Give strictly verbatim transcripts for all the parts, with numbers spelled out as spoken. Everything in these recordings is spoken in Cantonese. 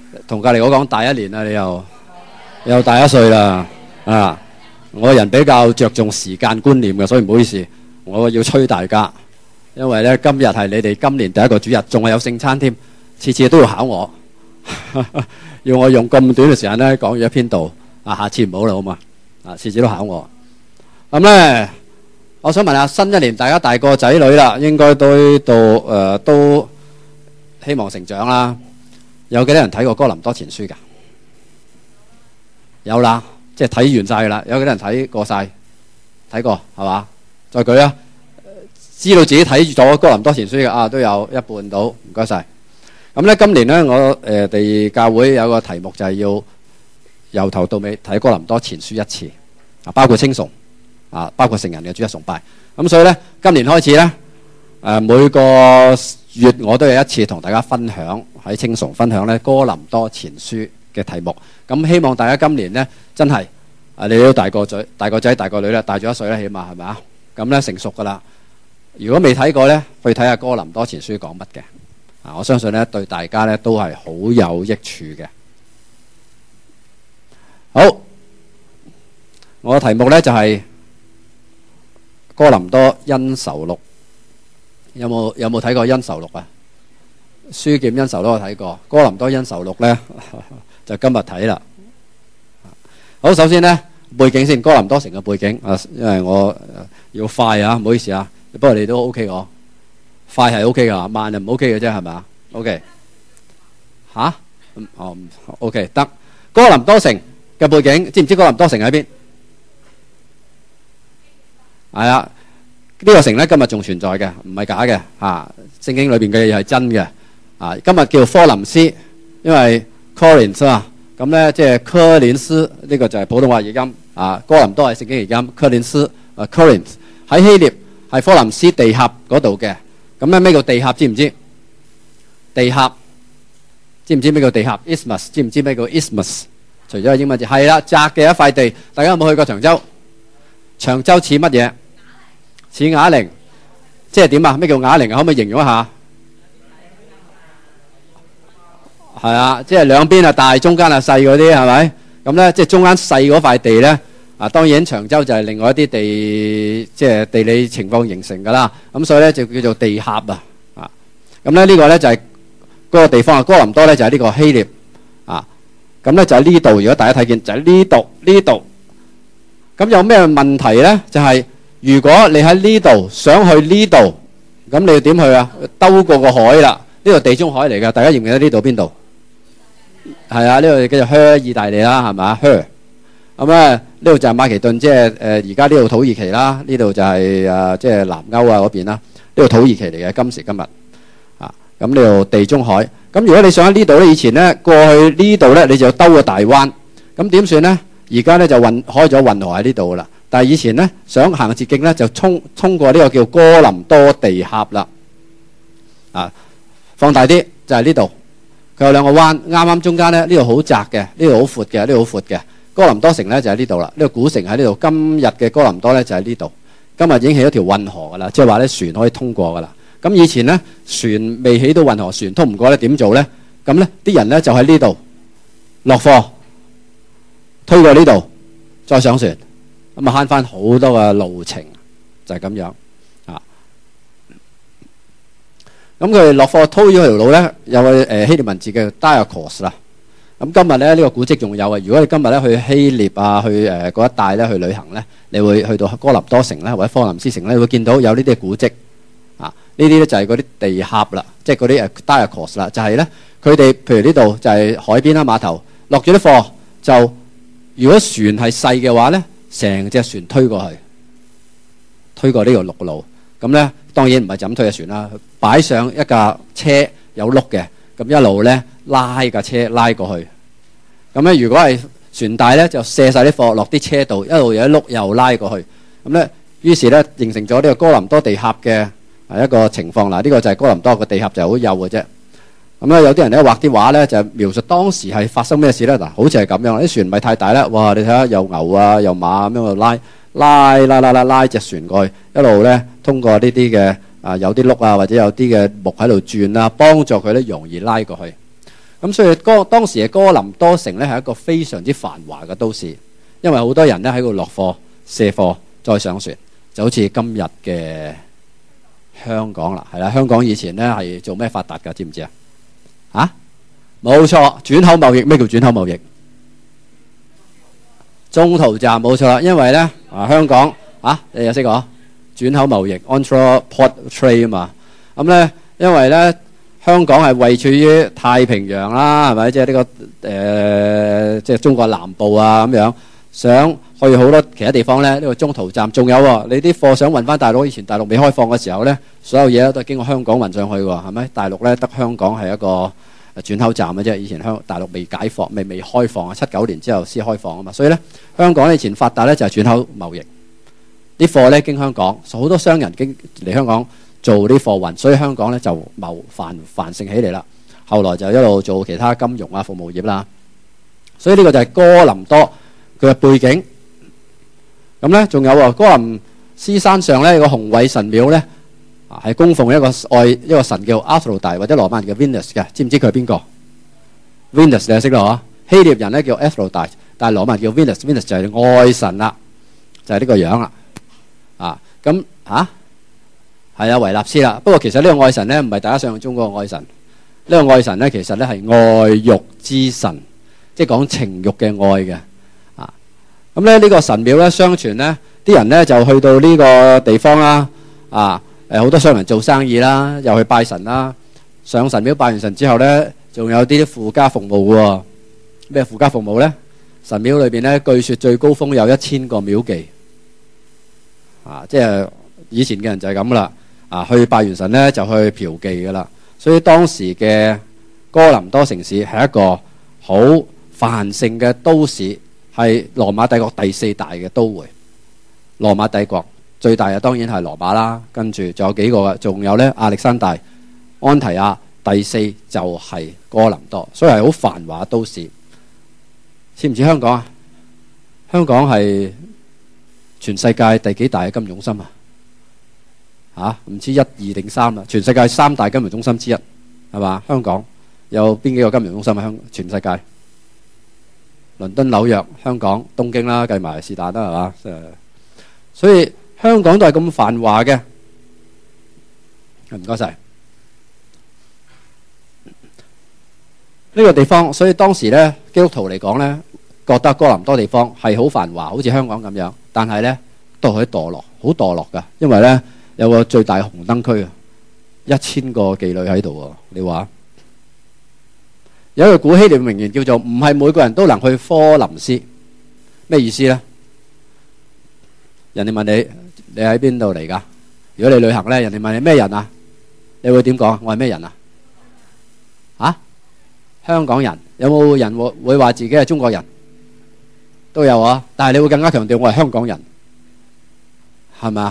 同隔離我講大一年啦，你又又大一歲啦啊！我人比較着重時間觀念嘅，所以唔好意思，我要催大家，因為咧今日係你哋今年第一個主日，仲係有聖餐添，次次都要考我，要我用咁短嘅時間咧講完一篇道啊！下次唔好啦，好嘛？啊，次次都考我。咁咧，我想問下，新一年大家大個仔女啦，應該都到誒、呃、都希望成長啦。有幾多人睇過哥林多前書㗎？有啦。即係睇完晒㗎啦，有幾多人睇過晒？睇過係嘛？再舉啊！知道自己睇咗哥林多前書嘅啊，都有一半到，唔該晒。咁咧，今年咧，我誒哋教會有個題目就係要由頭到尾睇哥林多前書一次啊，包括稱頌啊，包括成人嘅主日崇拜。咁所以咧，今年開始咧，誒每個月我都有一次同大家分享喺稱頌分享咧哥林多前書嘅題目。咁希望大家今年咧真係啊，你都大個仔、大個仔、大個女啦，大咗一歲啦，起碼係咪啊？咁咧成熟噶啦。如果未睇過咧，去睇下哥林多前書講乜嘅啊！我相信咧對大家咧都係好有益處嘅。好，我嘅題目咧就係哥林多恩仇錄。有冇有冇睇過恩仇錄啊？書劍恩仇錄我睇過，哥林多恩仇錄咧就今日睇啦。好，首先咧背景先，哥林多城嘅背景啊，因為我要快啊，唔好意思啊。不過你都 OK 喎，快係 OK 噶，慢就唔 OK 嘅啫，係咪啊 ？OK 吓？哦 OK 得。哥林多城嘅背景，知唔知哥林多城喺邊？係啊，呢個城咧今日仲存在嘅，唔係假嘅嚇。聖經裏邊嘅嘢係真嘅啊。今日叫科林斯，因為 Corinth 啊。咁咧，即係科林斯呢個就係普通話譯音啊。哥林多係聖經譯音，科林斯啊 Corinth 喺希臘係科林斯地峽嗰度嘅。咁咧咩叫地峽？知唔知？地峽知唔知咩叫地峽 ？Isthmus 知唔知咩叫 Isthmus？ 除咗英文字係啦，窄嘅一塊地。大家有冇去過長洲？長洲似乜嘢？似啞鈴，即係點啊？咩叫啞鈴啊？可唔可以形容一下？係啊，即係兩邊啊大，中間啊細嗰啲，係咪？咁咧，即係中間細嗰塊地咧，啊當然長洲就係另外一啲地，即係地理情況形成㗎啦。咁所以咧就叫做地峽啊，啊咁咧呢個咧就係嗰個地方啊。哥林多咧就係呢個希臘啊，咁咧就喺呢度。如果大家睇見就喺呢度呢度，咁有咩問題咧？就係如果你喺呢度想去呢度，咁你要點去啊？兜過個海啦，呢度地中海嚟㗎。大家認唔認得呢度邊度？係啊，呢度叫做靴，意大利啦，係咪？靴咁咧，呢度就係馬其頓，即係誒而家呢度土耳其啦，呢度就係誒即係南歐啊嗰邊啦。呢度土耳其嚟嘅，今時今日啊，咁呢度地中海。咁如果你想喺呢度咧，以前咧過去呢度咧，你就兜個大灣。咁點算咧？而家咧就運開咗運河喺呢度噶啦。但係以前咧想行捷徑咧，就衝衝過呢個叫哥林多地峽啦。啊，放大啲就係呢度。佢有兩個灣，啱啱中間咧，呢度好窄嘅，呢度好闊嘅，呢度好闊嘅。哥林多城咧就喺呢度啦，呢個古城喺呢度。今日嘅哥林多咧就喺呢度。今日已經起咗條運河噶啦，即係話咧船可以通過噶啦。咁以前咧船未起到運河，船通唔過咧，點做咧？咁咧啲人咧就喺呢度落貨，推過呢度，再上船，咁啊慳翻好多嘅路程，就係咁樣。咁佢落貨推咗條路咧，有個誒希臘文字叫 Diakos 啦。咁今日咧呢個古蹟仲有啊。如果你今日咧去希臘啊，去誒嗰一帶咧去旅行咧，你會去到哥林多城咧或者科林斯城咧，你會見到有呢啲古蹟啊。呢啲咧就係嗰啲地峽啦，即係嗰啲誒 Diakos 啦，就係咧佢哋譬如呢度就係海邊啦，碼頭落咗啲貨，就如果船係細嘅話咧，成隻船推過去，推過呢個陸路。咁咧當然唔係就咁推嘅船啦，擺上一架車有轆嘅，咁一路咧拉架車拉過去。咁咧如果係船大咧，就卸晒啲貨落啲車度，一路有一轆又拉過去。咁咧於是咧形成咗呢個哥林多地峽嘅一個情況啦。呢個就係哥林多個地峽就係好幼嘅啫。咁咧有啲人咧畫啲畫咧就描述當時係發生咩事咧。嗱，好似係咁樣，啲船唔係太大啦。哇！你睇下又牛啊又馬咁樣度拉。拉拉拉拉拉隻船過去，一路咧通過呢啲嘅啊有啲轆啊或者有啲嘅木喺度轉啦，幫助佢咧容易拉過去。 咁所以哥當時嘅哥林多城咧係一個非常之繁華嘅都市，因為好多人咧喺度落貨、卸貨、再上船，就好似今日嘅香港啦，係啦。香港以前咧係做咩發達㗎？知唔知啊？啊，冇錯，轉口貿易。咩叫轉口貿易？中途站冇錯啦，因為咧啊香港啊，你有識講轉口貿易 （Onshore Port Trade） 啊嘛。咁咧，因為咧。香港係位處於太平洋啦，係咪？即係呢個誒，即、呃、係、就是、中國南部啊咁樣。想去好多其他地方咧，呢、這個中途站仲有喎、哦。你啲貨想運翻大陸，以前大陸未開放嘅時候咧，所有嘢都係經過香港運上去喎，係咪？大陸咧得香港係一個轉口站嘅啫。以前香大陸未解放、未未開放啊，七九年之後先開放啊嘛。所以咧，香港以前發達咧就係轉口貿易，啲貨咧經香港，好多商人經嚟香港。做啲貨運，所以香港咧就貿繁繁盛起嚟啦。後來就一路做其他金融啊、服務業啦。所以呢個就係哥林多佢嘅背景。咁咧仲有喎，哥林斯山上咧有個雄偉神廟咧，啊係供奉一個愛一個神叫阿佛羅大或者羅馬人叫 Venus 嘅。知唔知佢係邊個 ？Venus 你係識咯嗬？希臘人咧叫阿佛羅大，但係羅馬人叫 Venus，Venus 就係愛神啦，就係呢個樣啦。啊咁嚇。係啊，維納斯啦。不過其實呢個愛神咧，唔係大家想象中嗰個愛神。呢個愛神咧，其實咧係愛欲之神，即係講情欲嘅愛嘅。啊，咁咧呢個神廟咧，相傳咧啲人咧就去到呢個地方啦。啊，誒好多商人做生意啦，又去拜神啦。上神廟拜完神之後咧，仲有啲附加服務喎。咩附加服務咧？神廟裏邊咧，據說最高峰有一千個廟妓。啊，即係以前嘅人就係咁啦。啊，去拜完神咧就去嫖妓噶啦，所以當時嘅哥林多城市係一個好繁盛嘅都市，係羅馬帝國第四大嘅都會。羅馬帝國最大嘅當然係羅馬啦，跟住仲有幾個嘅，仲有咧亞歷山大、安提亞，第四就係哥林多，所以係好繁華都市。似唔似香港啊？香港係全世界第幾大嘅金融中心啊？嚇，唔知一二定三啦，全世界三大金融中心之一，係嘛？香港有邊幾個金融中心啊？香全世界，倫敦、紐約、香港、東京啦，計埋是但啦，係嘛？誒，所以香港都係咁繁華嘅。唔該曬呢個地方，所以當時咧基督徒嚟講咧，覺得哥林多地方係好繁華，好似香港咁樣，但係咧都可以墮落，好墮落㗎，因為咧。有個最大紅燈區啊，一千個妓女喺度喎。你話有一個古希臘名言叫做唔係每個人都能去科林斯，咩意思咧？人哋問你你喺邊度嚟㗎？如果你旅行咧，人哋問你咩人啊？你會點講？我係咩人啊？啊？香港人。有冇人會會話自己係中國人？都有啊，但係你會更加強調我係香港人，係咪啊？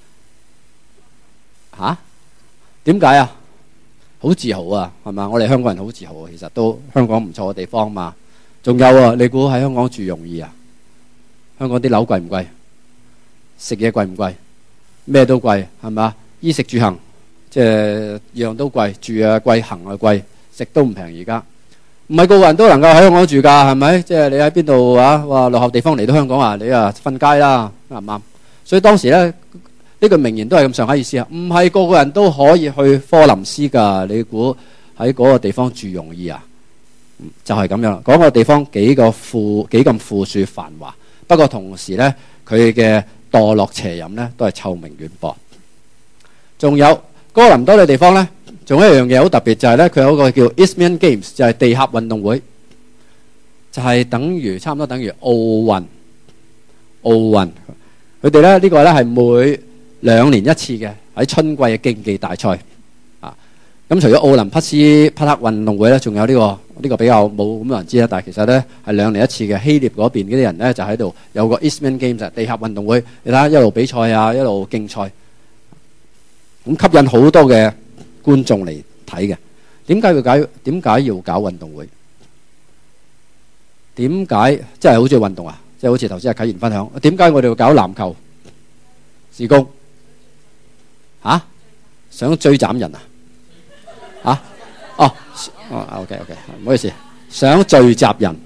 嚇？點解啊？好自豪啊，係嘛？我哋香港人好自豪啊，其實都香港唔錯嘅地方嘛。仲有啊，你估喺香港住容易啊？香港啲樓貴唔貴？食嘢貴唔貴？咩都貴，係嘛？衣食住行即係樣都貴，住啊貴，行啊貴，食都唔平。而家唔係個個人都能夠喺香港住㗎，係咪？即係你喺邊度啊？話落後地方嚟到香港啊，你啊瞓街啦，啱唔啱？所以當時咧。呢個名言都係咁上下意思啊！唔係個個人都可以去科林斯㗎，你估喺嗰個地方住容易啊？就係咁樣啦。嗰個地方幾個富幾咁富庶繁華，不過同時咧，佢嘅墮落邪淫咧都係臭名遠播。仲有哥林多嘅地方咧，仲有一樣嘢好特別，就係咧佢有一個叫 Isthmian Games，就係地峽運動會，就係等於差唔多等於奧運。奧運佢哋咧呢個咧係每兩年一次嘅喺春季嘅競技大賽啊，咁除咗奧林匹斯匹克運動會咧，仲有呢個呢個比較冇咁多人知啦，但係其實咧係兩年一次嘅。希臘嗰邊嗰啲人咧就喺度有個 Isthmian Games 地峽運動會，你睇下一路比賽啊，一路競賽，咁吸引好多嘅觀眾嚟睇嘅。點解要搞？點解要搞運動會？點解即係好中意運動啊？即係好似頭先阿啟賢分享，點解我哋要搞籃球事工？嚇，想追斬人啊！嚇， 哦，哦 ，OK OK，唔好意思，想聚集人，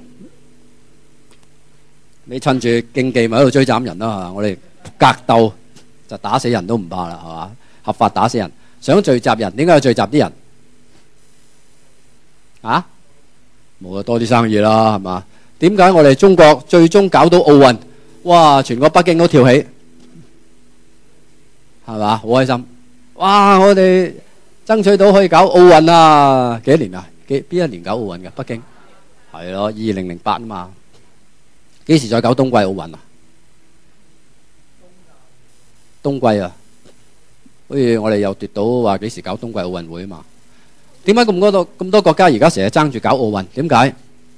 你趁住競技咪喺度追斬人啦，我哋格鬥就打死人都唔怕啦，係嘛？合法打死人，想聚集人，點解要聚集啲人？啊，冇啊，多啲生意啦，係嘛？點解我哋中國最終搞到奧運？哇，全個北京都跳起，係嘛？好開心！哇，我哋爭取到可以搞奧運啊！幾多年啊？幾邊一年搞奧運嘅？北京係咯，二零零八啊嘛。幾時再搞冬季奧運啊？冬季啊，好似我哋又奪到話幾時搞冬季奧運會啊嘛？點解咁多咁多國家而家成日爭住搞奧運？點解？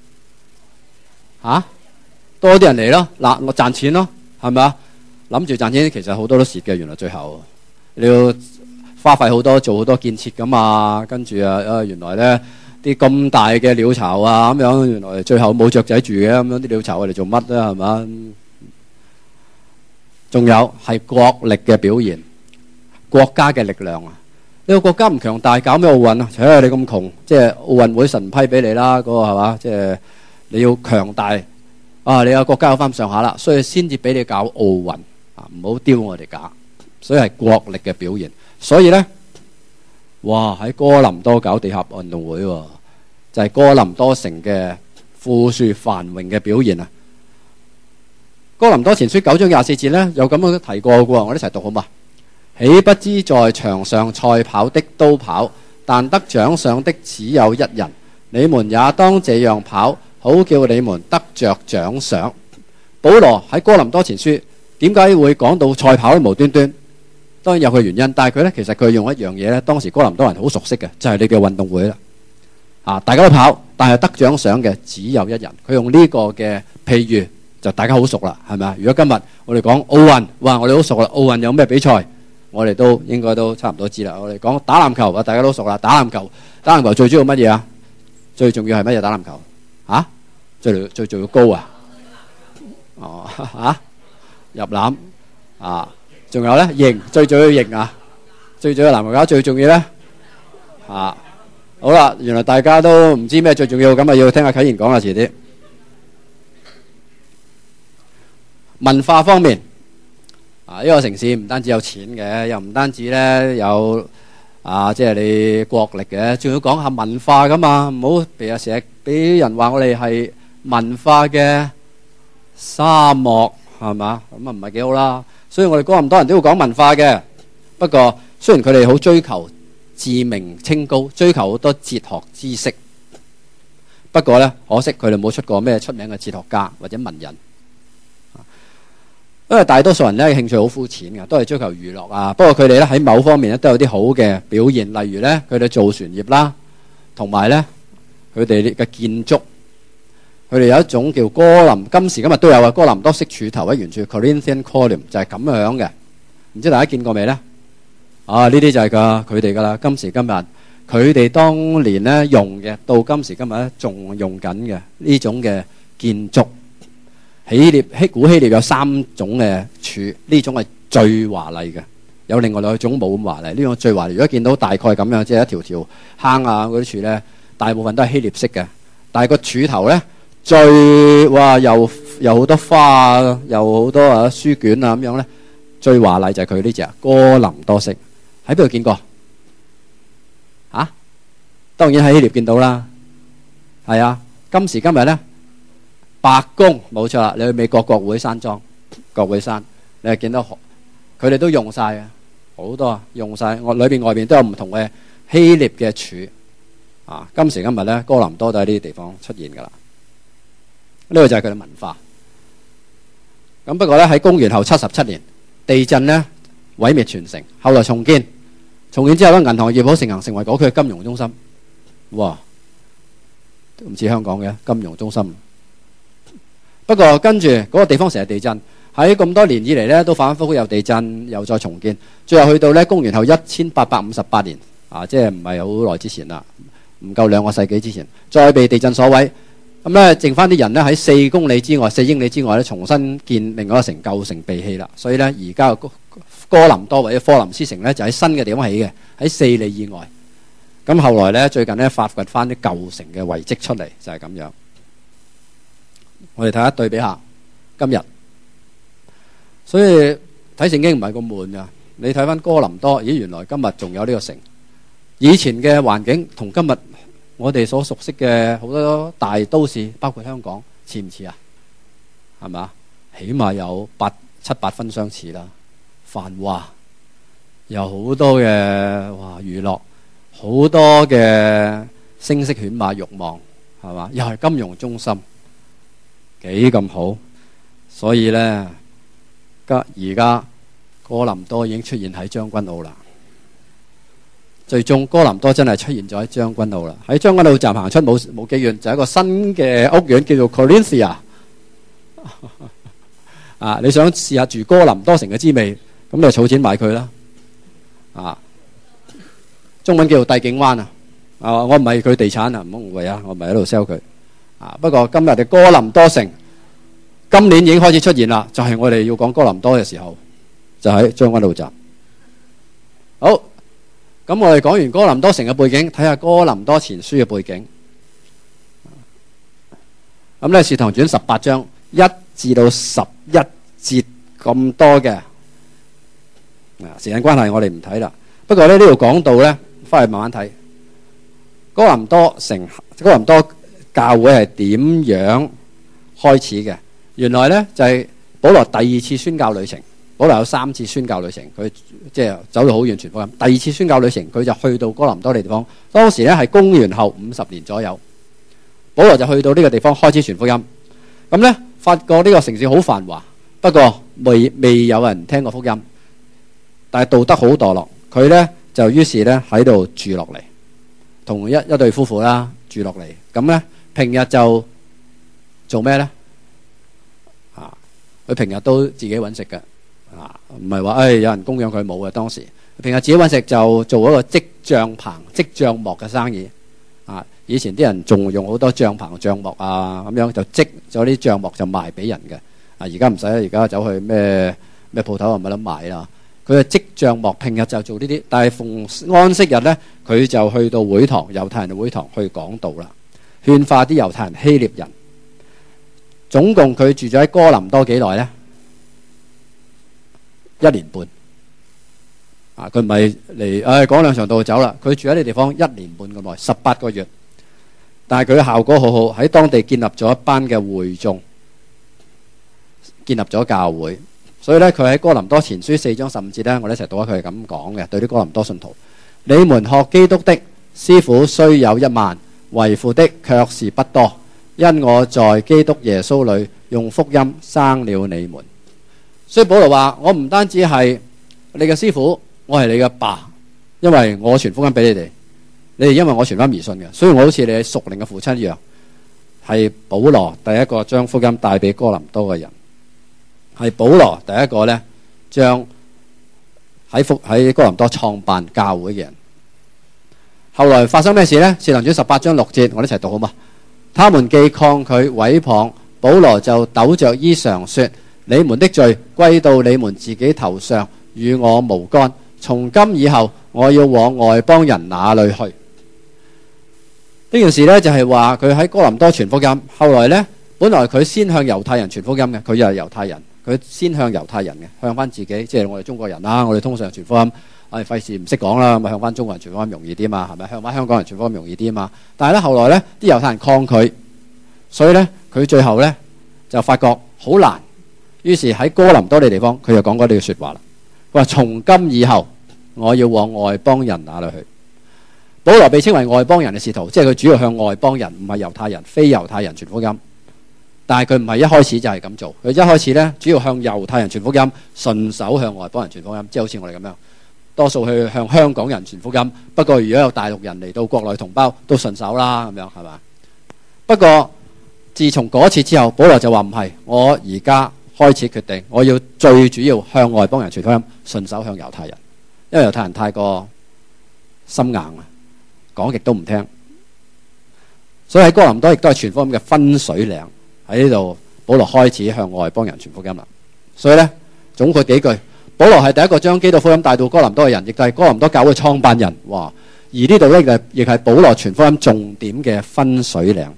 嚇，多啲人嚟咯，嗱，我賺錢咯，係咪啊？諗住賺錢，其實好多都蝕嘅。原來最後你要花費好多，做好多建設噶嘛。跟住啊，啊原來咧啲咁大嘅鳥巢啊，咁樣原來最後冇雀仔住嘅，咁樣啲鳥巢我哋做乜咧？係嘛？仲有係國力嘅表現，國家嘅力量啊！你個國家唔強大，搞咩奧運啊？除咗你咁窮，即係奧運會神批俾你啦，嗰個係嘛？即係你要強大啊！你個國家有翻上下啦，所以先至俾你搞奧運啊！唔好丟我哋架，所以係國力嘅表現。所以咧，哇！喺哥林多搞地殼運動會喎，就係哥林多城嘅富庶繁榮嘅表現啊！哥林多前書九章廿四節咧，有咁樣提過嘅喎，我哋一齊讀好嘛？豈不知在場上賽跑的都跑，但得獎賞的只有一人。你們也當這樣跑，好叫你們得着獎賞。保羅喺哥林多前書點解會講到賽跑咧？無端端當然有佢原因，但係佢咧其實佢用一樣嘢咧，當時哥林多人好熟悉嘅，就係你嘅運動會啦。啊，大家都跑，但係得獎賞嘅只有一人。佢用呢個嘅譬喻就大家好熟啦，係咪啊？如果今日我哋講奧運，哇，我哋好熟啦。奧運有咩比賽？我哋都應該都差唔多知啦。我哋講打籃球啊，大家都熟啦。打籃球，打籃球最主要乜嘢啊？最重要係乜嘢？打籃球啊？最最重要高啊？哦啊，入籃啊，仲有咧型，最重要型啊！最重要籃球架最重要咧啊！好啦，原來大家都唔知咩最重要，咁啊要聽阿啟賢講下遲啲。文化方面。啊！呢個城市唔單止有錢嘅，又唔單止咧有啊，即係你國力嘅，仲要講下文化噶嘛。唔好俾啊成日俾人話我哋係文化嘅沙漠，係嘛？咁啊唔係幾好啦。所以我哋哥林多人都要講文化嘅。不過雖然佢哋好追求自命清高，追求好多哲學知識，不過咧可惜佢哋冇出過咩出名嘅哲學家或者文人。因為大多數人咧興趣好膚淺嘅，都係追求娛樂啊。不過佢哋咧喺某方面咧都有啲好嘅表現，例如咧佢哋造船業啦，同埋咧佢哋嘅建築，佢哋有一種叫哥林，今時今日都有啊，哥林多式柱頭喺原處 Corinthian column 就係咁樣嘅，唔知大家見過未咧？啊，呢啲就係噶佢哋噶啦，今時今日佢哋當年咧用嘅，到今時今日咧仲用緊嘅呢種嘅建築。希臘希古希臘有三種嘅柱，呢種係最華麗嘅，有另外兩種冇咁華麗。呢種最華麗，如果見到大概咁樣，即係一條條坑啊嗰啲柱咧，大部分都係希臘式嘅。但係個柱頭咧，最哇又又好多花啊，又好多啊書卷啊咁樣咧，最華麗就係佢呢隻哥林多式。喺邊度見過？嚇、啊？當然喺希臘見到啦。係啊，今時今日咧。白宮冇錯啦，你去美國國會山莊、國會山，你係見到佢哋都用晒嘅，好多啊，用晒。我裏邊外邊都有唔同嘅希臘嘅柱啊。今時今日咧，哥林多都喺呢啲地方出現噶啦。呢個就係佢哋文化。咁不過咧，喺公元後七十七年，地震咧毀滅全城，後來重建，重建之後咧，銀行業好盛行，成為嗰區嘅金融中心。哇，都唔似香港嘅金融中心。不過跟住嗰個地方成日地震，喺咁多年以嚟咧都反反覆覆有地震，又再重建，最後去到咧公元後一千八百五十八年啊，即係唔係好耐之前啦，唔夠兩個世紀之前，再被地震所毀。咁咧剩翻啲人咧喺四公里之外、四英里之外咧重新建另外一個城，舊城被棄啦。所以咧而家哥林多或者科林斯城咧就喺新嘅地方起嘅，喺四里以外。 咁後來咧，最近咧發掘翻啲舊城嘅遺跡出嚟，就係咁樣。我哋睇下對比下今日，所以睇聖經唔係咁悶噶。你睇翻哥林多，咦，原來今日仲有呢個城。以前嘅環境同今日我哋所熟悉嘅好多大都市，包括香港，似唔似啊？係嘛？起碼有八七八分相似啦。繁華，有好多嘅哇娛樂，好多嘅聲色犬馬慾望，係嘛？又係金融中心，幾咁好。所以咧，而家哥林多已經出現喺將軍澳啦。最終哥林多真係出現咗喺將軍澳啦。喺將軍澳站行出冇冇幾遠，就係一個新嘅屋苑，叫做 Corinthia。啊，你想試下住哥林多城嘅滋味，咁你就儲錢買佢啦。啊，中文叫做帝景灣啊。啊，我唔係佢地產啊，唔好誤會啊，我唔係喺度 sell 佢。啊，不過今日嘅哥林多城，今年已經開始出現啦，就係我哋要講哥林多嘅時候，就喺將軍澳站。好，咁我哋講完哥林多城嘅背景，睇下哥林多前書嘅背景。咁咧，使徒行傳十八章一至到十一節咁多嘅。啊，時間關係我哋唔睇啦。不過咧，呢度講到咧，翻去慢慢睇。哥林多城、哥林多教會係點樣開始嘅？原來咧就係保羅第二次宣教旅程。保羅有三次宣教旅程，佢即係走到好遠傳福音。第二次宣教旅程，佢就去到哥林多呢地方。當時咧係公元後五十年左右，保羅就去到呢個地方開始傳福音。咁咧發覺呢個城市好繁華，不過未未有人聽過福音，但係道德好墮落。佢咧就於是咧喺度住落嚟，同一一對夫婦啦住落嚟。咁咧平日就做咩咧？啊，佢平日都自己揾食嘅。啊，唔係話誒有人供養佢，冇嘅。當時平日自己揾食，就做一個織帳棚、織帳幕嘅生意。啊，以前啲人仲用好多帳棚、帳幕啊，咁樣就織咗啲帳幕就賣俾人嘅。啊，而家唔使啦，而家走去咩咩鋪頭啊，咪得賣啦。佢就織帳幕，平日就做呢啲，但係逢安息日咧，佢就去到會堂，猶太人嘅會堂去講道啦，勸化啲猶太人、希臘人。總共佢住咗喺哥林多幾耐咧？一年半。啊，佢唔係嚟誒講兩場道就走啦。佢住喺呢地方一年半咁耐，十八個月。但係佢嘅效果好好，喺當地建立咗一班嘅會眾，建立咗教會。所以咧，佢喺哥林多前書四章十五節咧，我哋一齊讀下佢係咁講嘅，對啲哥林多信徒：你們學基督的師傅雖有一萬，為父的卻是不多，因我在基督耶穌裏用福音生了你們。所以保羅話：我唔單止係你嘅師傅，我係你嘅爸，因為我傳福音俾你哋，你哋因為我傳翻而信嘅，所以我好似你屬靈嘅父親一樣。係保羅第一個將福音帶俾哥林多嘅人，係保羅第一個咧將喺福喺哥林多創辦教會嘅人。後來發生咩事呢？使徒行傳十八章六節，我哋一齊讀好嘛？他們既抗拒毀謗，保羅就抖着衣裳說：你們的罪歸到你們自己頭上，與我無干。從今以後，我要往外邦人那裏去。呢件事呢，就係話佢喺哥林多傳福音。後來呢，本來佢先向猶太人傳福音嘅，佢又係猶太人，佢先向猶太人嘅，向翻自己，即係我哋中國人啦。我哋通常傳福音，我哋費事唔識講啦，咁向翻中國人傳福音容易啲嘛，係咪？向翻香港人傳福音容易啲嘛。但係呢，後來呢，啲猶太人抗拒，所以呢，佢最後呢，就發覺好難。於是喺哥林多呢地方，佢就講過呢句說話啦。佢話：從今以後，我要往外邦人那裏去。保羅被稱為外邦人嘅使徒，即係佢主要向外邦人，唔係猶太人、非猶太人傳福音。但係佢唔係一開始就係咁做，佢一開始呢，主要向猶太人傳福音，順手向外邦人傳福音，即係好似我哋咁樣，多數去向香港人傳福音。不過如果有大陸人嚟到國內同胞，都順手啦，咁樣係嘛？不過自從嗰次之後，保羅就話唔係，我而家開始決定，我要最主要向外邦人傳福音，順手向猶太人，因為猶太人太過心硬啊，講極都唔聽。所以喺哥林多亦都係傳福音嘅分水嶺。喺呢度，保羅開始向外邦人傳福音啦。所以呢，總括幾句，保羅係第一個將基督福音帶到哥林多嘅人，亦都係哥林多教會創辦人。哇！ 而呢度咧亦係保羅傳福音重點嘅分水嶺，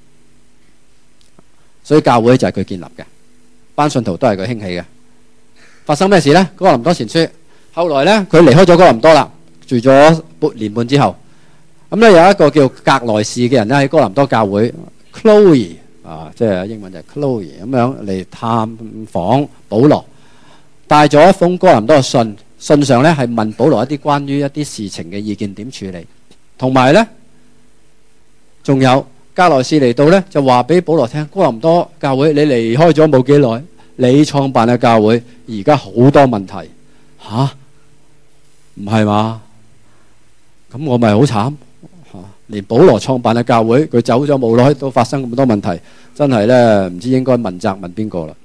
所以教會就係佢建立嘅，班信徒都係佢興起嘅。發生咩事呢？哥林多前書後來呢，佢離開咗哥林多啦，住咗半年半之後，咁咧有一個叫格萊士嘅人咧喺哥林多教會 Chloe 啊，即係英文就係 Chloe 咁樣嚟探訪保羅，帶咗一封哥林多嘅信。信上咧係問保羅一啲關於一啲事情嘅意見點處理，同埋咧仲有格萊士嚟到咧就話俾保羅聽，哥林多教會你離開咗冇幾耐，你創辦嘅教會而家好多問題吓，唔係嘛？咁我咪好慘吓，連保羅創辦嘅教會佢走咗冇耐都發生咁多問題，真係咧唔知應該問責問邊個啦。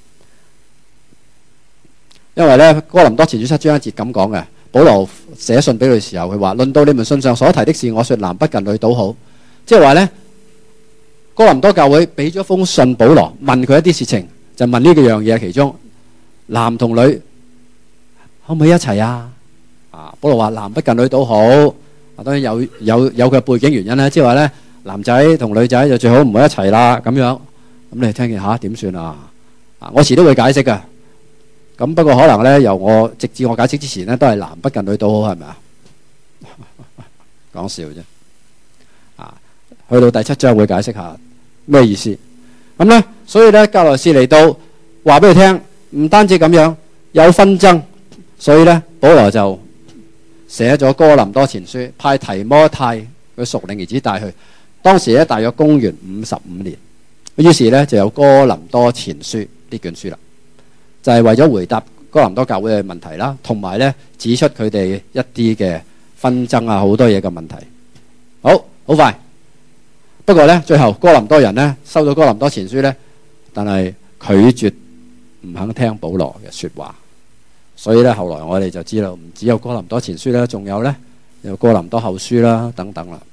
因為咧，哥林多前書七章一節咁講嘅，保羅寫信俾佢嘅時候，佢話：論到你們信上所提的事，我說男不近女倒好。即係話咧，哥林多教會俾咗封信保羅，問佢一啲事情，就問呢幾樣嘢，其中男同女可唔可以一齊啊？啊，保羅話男不近女倒好。啊，當然有有有佢嘅背景原因咧，即係話咧，男仔同女仔就最好唔好一齊啦。咁樣咁你聽見吓點算啊？啊，我遲都會解釋噶。咁不過可能咧，由我直至我解釋之前咧，都係男不近女倒好，係咪啊？講笑啫。啊，去到第七章會解釋下咩意思。咁咧，所以咧，格萊士嚟到話俾佢聽，唔單止咁樣有紛爭，所以咧，保羅就寫咗哥林多前書，派提摩太佢屬靈兒子帶去。當時咧，大約公元五十五年，於是咧就有哥林多前書呢卷書啦。就係為咗回答哥林多教會嘅問題啦，同埋咧指出佢哋一啲嘅紛爭啊，好多嘢嘅問題。好，好快。不過咧，最後哥林多人咧收到哥林多前書咧，但係拒絕唔肯聽保羅嘅說話，所以咧後來我哋就知道，唔只有哥林多前書啦，仲有咧有哥林多後書啦等等啦，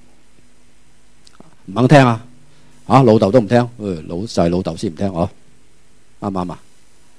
唔肯聽啊！啊，老豆都唔聽，誒，老就係老豆先唔聽，哦，啱唔啱啊？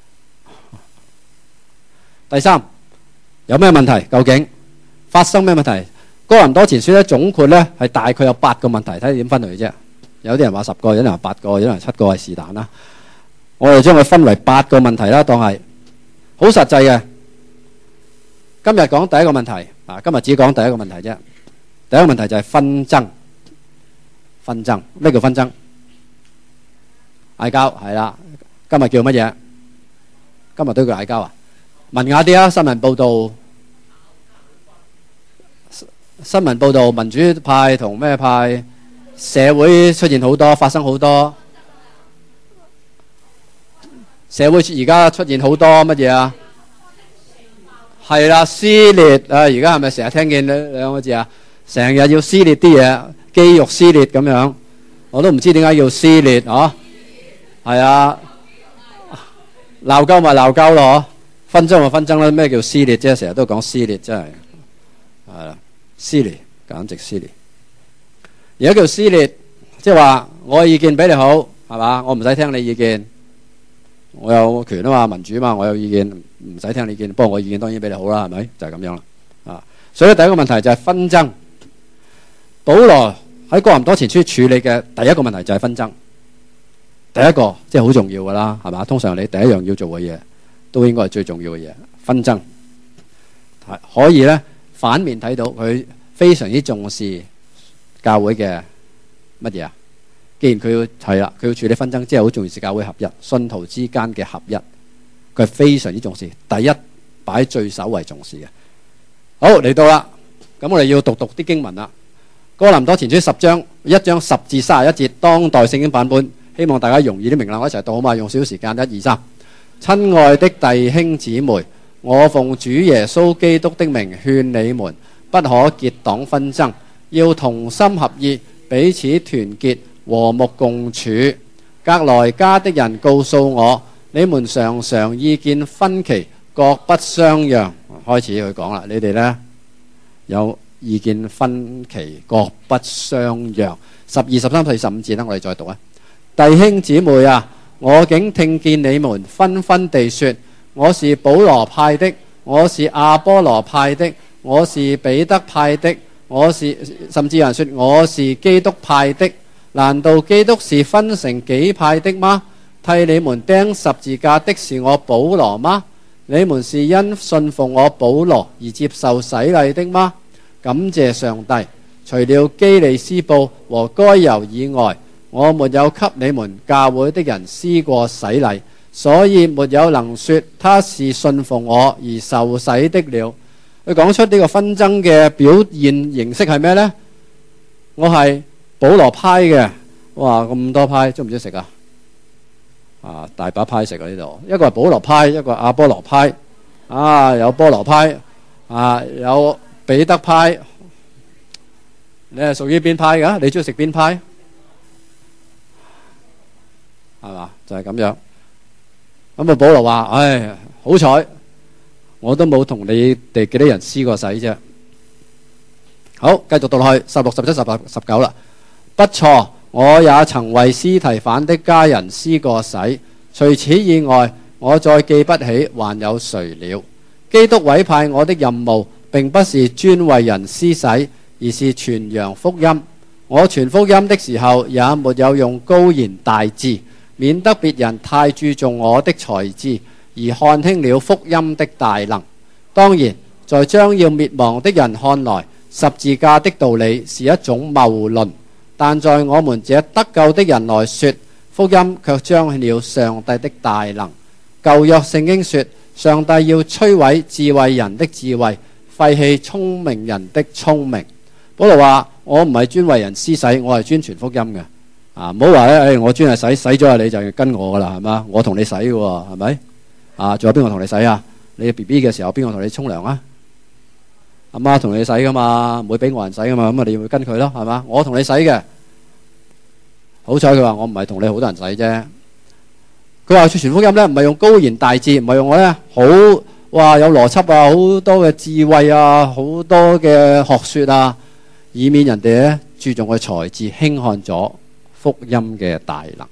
第三，有咩問題？究竟發生咩問題？哥林多前書咧總括咧係大概有八個問題，睇你點分類啫。有啲人話十個，有啲人話八個，有啲人話七個，係是但啦。我哋將佢分為八個問題啦，當係好實際嘅。今日講第一個問題啊，今日只講第一個問題啫。第一個問題就係紛爭，紛爭咩叫紛爭？嗌交係啦。今日叫乜嘢？今日都叫嗌交啊？文雅啲啊！新聞報道，新聞報道，民主派同咩派，社會出現好多，發生好多，社會而家出現好多乜嘢啊？係啦，撕裂啊！而家係咪成日聽見呢兩個字啊？成日要撕裂啲嘢，肌肉撕裂咁樣，我都唔知點解要撕裂啊！係啊，鬧交咪鬧交咯，紛爭咪紛爭啦。咩叫撕裂啫？成日都講撕裂，真係係啦，撕裂，簡直撕裂。而家叫撕裂，即係話我嘅意見比你好，係嘛？我唔使聽你意見，我有權啊嘛，民主嘛，我有意見，唔使聽你意見。不過我意見當然比你好啦，係咪？就係咁樣啦。啊，所以第一個問題就係紛爭。保羅喺哥林多前書處理嘅第一個問題就係紛爭。第一個即係好重要噶啦，係嘛？通常你第一樣要做嘅嘢，都應該係最重要嘅嘢。紛爭可以咧反面睇到佢非常之重視教會嘅乜嘢啊？既然佢要係啦，佢要處理紛爭，即係好重視教會合一，信徒之間嘅合一，佢係非常之重視。第一擺最首為重視嘅。好，嚟到啦，咁我哋要讀讀啲經文啦。哥林多前書十章一章十至三十一節，當代聖經版本。希望大家容易啲明啦，我一齊讀好嘛？用少少時間，一二三。親愛的弟兄姊妹，我奉主耶穌基督的名勸你們，不可結黨紛爭，要同心合意，彼此團結，和睦共處。革來家的人告訴我，你們常常意見分歧，各不相讓。開始佢講啦，你哋呢有意見分歧，各不相讓。十二、十三、四十五節呢，我哋再讀啊。弟兄姊妹啊，我竟聽見你們紛紛地說，我是保羅派的，我是亞波羅派的，我是彼得派的， 我是，甚至有人說我是基督派的。難道基督是分成幾派的嗎？替你們釘十字架的是我保羅嗎？你們是因信奉我保羅而接受洗禮的嗎？感謝上帝，除了基利斯布和該猶以外，我沒有給你們教會的人施過洗禮，所以沒有能說他是信奉我而受洗的了。佢講出呢個紛爭嘅表現形式係咩呢？我係保羅派嘅，哇咁多派，中唔中意食啊？啊，大把派食啊！呢度一個係保羅派，一個係阿波羅派，啊有波羅派，啊有彼得派。你係屬於邊派㗎？你中意食邊派？係嘛？就係咁樣。咁啊，保羅話：唉，好彩，我都冇同你哋幾多人施過洗啫。好，繼續讀落去，十六、十七、十八、十九啦。不錯，我也曾為司提反的家人施過洗。除此以外，我再記不起還有誰了。基督委派我的任務，並不是專為人施洗，而是傳揚福音。我傳福音的時候，也沒有用高言大智，免得別人太注重我的才智，而看輕了福音的大能。當然，在將要滅亡的人看來，十字架的道理是一種謬論，但在我們這得救的人來說，福音卻彰顯了上帝的大能。舊約聖經說，上帝要摧毀智慧人的智慧，廢棄聰明人的聰明。保羅話：我唔係專為人施洗，我係專傳福音嘅。啊，唔好話咧，我專係洗洗咗你就跟我噶啦，係嘛？我同你洗嘅，係咪？啊，仲有邊個同你洗啊？你 B B 嘅時候，邊個同你沖涼啊？阿媽同你洗噶嘛，唔會俾外人洗噶嘛，咁啊你要跟佢咯，係嘛？我同你洗嘅。好彩佢話我唔係同你好多人洗啫。佢話傳福音咧，唔係用高言大智，唔係用我咧好哇有邏輯啊，好多嘅智慧啊，好多嘅學說啊，以免人哋咧注重佢才智，輕看咗福音嘅大能。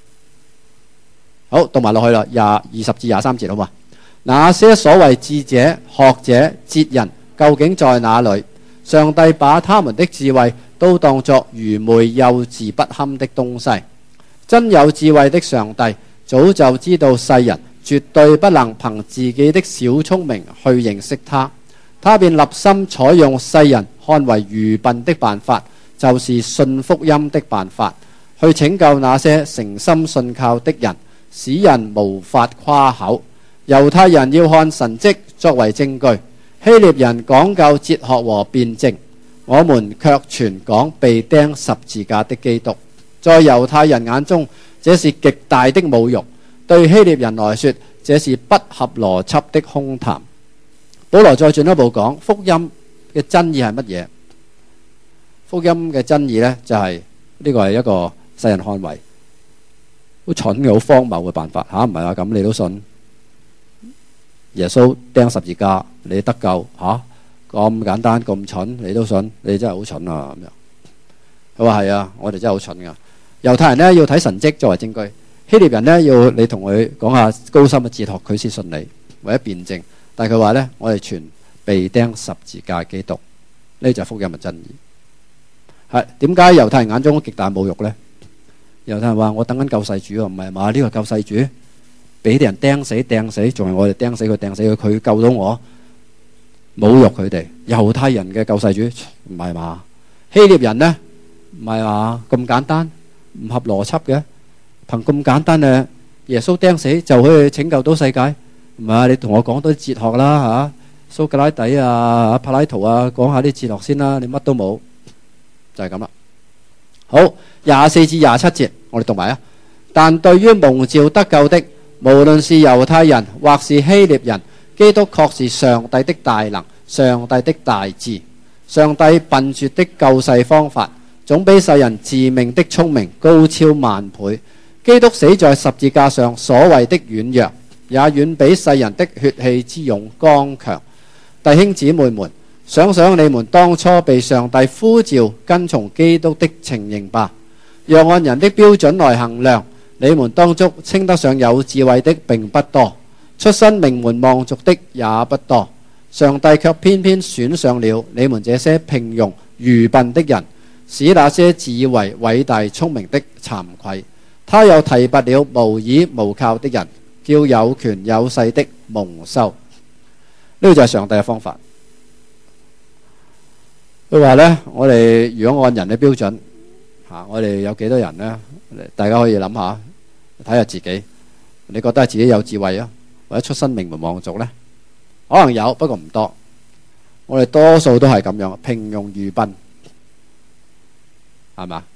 好，讀埋落去啦，廿二十至廿三節好嘛？那些所謂智者、學者、哲人，究竟在哪裏？上帝把他們的智慧都當作愚昧、幼稚、不堪的東西。真有智慧的上帝早就知道世人絕對不能憑自己的小聰明去認識他，他便立心採用世人看為愚笨的辦法，就是信福音的辦法，去拯救那些誠心信靠的人，使人無法誇口。猶太人要看神蹟作為證據，希臘人講究哲學和辯證，我們卻傳講被釘十字架的基督。在猶太人眼中，這是極大的侮辱；對希臘人來說，這是不合邏輯的空談。保羅再進一步講，福音嘅真義係乜嘢？福音嘅真義呢，就係、是、呢個係一個世人看為好蠢嘅、好荒謬嘅辦法嚇，唔係話咁你都信？耶穌釘十字架，你得救吓？咁簡單咁蠢，你都信？你真係好蠢啊！咁樣佢話係啊，我哋真係好蠢噶。猶太人呢要睇神蹟作為證據，希臘人呢要你同佢講下高深嘅哲學，佢先信你，或者辯證。但係佢話呢，我哋傳被釘十字架基督，呢就係福音嘅真義。係點解猶太人眼中極大侮辱呢？猶太人話：我等緊救世主啊，唔係嘛？呢個救世主。俾啲人釘死釘死，仲係我哋釘死佢釘死佢，佢救到我，侮辱佢哋。猶太人嘅救世主唔係嘛？希臘人呢唔係嘛？咁簡單唔合邏輯嘅，憑咁簡單嘅耶穌釘死就可以拯救到世界？唔係啊！你同我講多啲哲學啦嚇，蘇格拉底啊、柏拉圖啊，講下啲哲學先啦。你乜都冇，就係咁啦。好，廿四至廿七節，我哋讀埋啊。但對於蒙召得救的，無論是猶太人或是希臘人，基督確是上帝的大能，上帝的大智。上帝笨拙的救世方法，總比世人自命的聰明高超萬倍。基督死在十字架上所謂的軟弱，也遠比世人的血氣之勇剛強。弟兄姊妹們，想想你們當初被上帝呼召跟從基督的情形吧。若按人的標準來衡量，你們當中稱得上有智慧的並不多，出身名門望族的也不多，上帝卻偏偏選上了你們這些平庸愚笨的人，使那些自以為偉大聰明的慚愧。他又提拔了無倚無靠的人，叫有權有勢的蒙羞。呢個就係上帝嘅方法。佢話呢，我哋如果按人嘅標準吓，我哋有幾多人呢？大家可以諗下，睇下自己，你覺得自己有智慧啊，或者出身名門望族呢？可能有，不過唔多。我哋多數都係咁樣，平庸愚笨，係嘛？